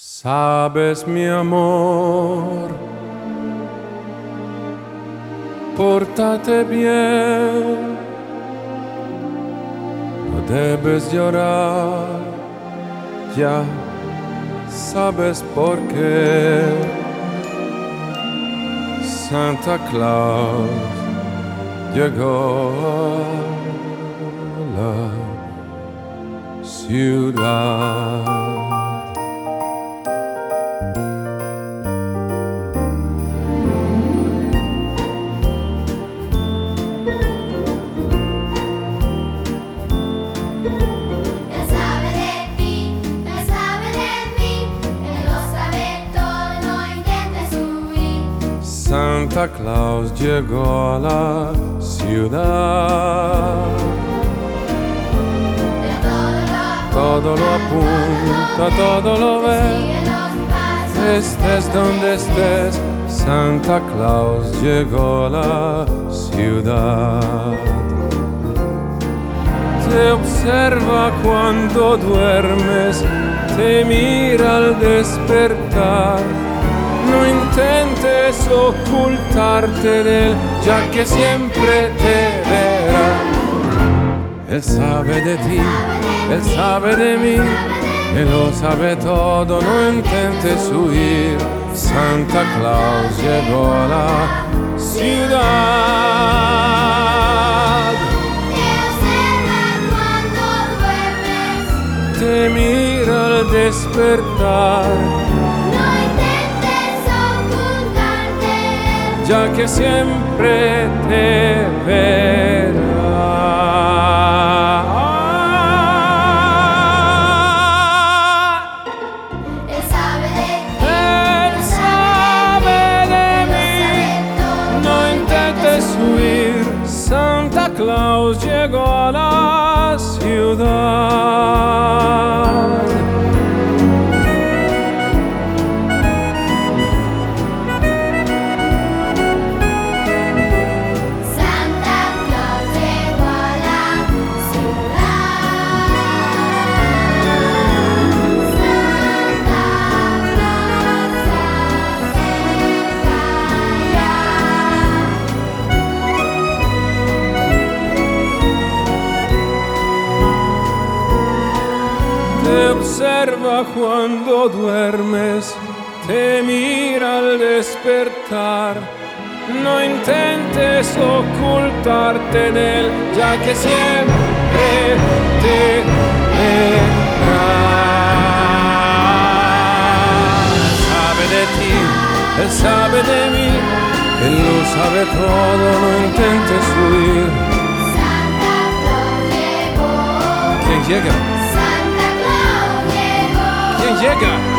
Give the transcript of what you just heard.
Sabes, mi amor, pórtate bien, no debes llorar, ya sabes por qué. Santa Claus llegó a la ciudad. Santa Claus llegó a la ciudad. Todo lo apunta, todo lo ve. Estés donde estés, Santa Claus llegó a la ciudad. Te observa cuando duermes, te mira al despertar. No intentes ocultarte de él, ya que siempre te verá. Él sabe de ti, él sabe de mí, él lo sabe todo, no intentes huir. Santa Claus llegó a la ciudad. Te observa cuando duermes, te mira al despertar. Ya que siempre te verá. Él sabe de ti, Él sabe de mí, no intentes huir. Santa Claus llegó a la ciudad. Te observa cuando duermes, te mira al despertar. No intentes ocultarte de él, ya que siempre te verá. Él sabe de ti, él sabe de mí, él lo sabe todo, no intentes huir. Santa Claus llegó. ¿Quién llega? Santa Claus llegó. ¿Quién llega?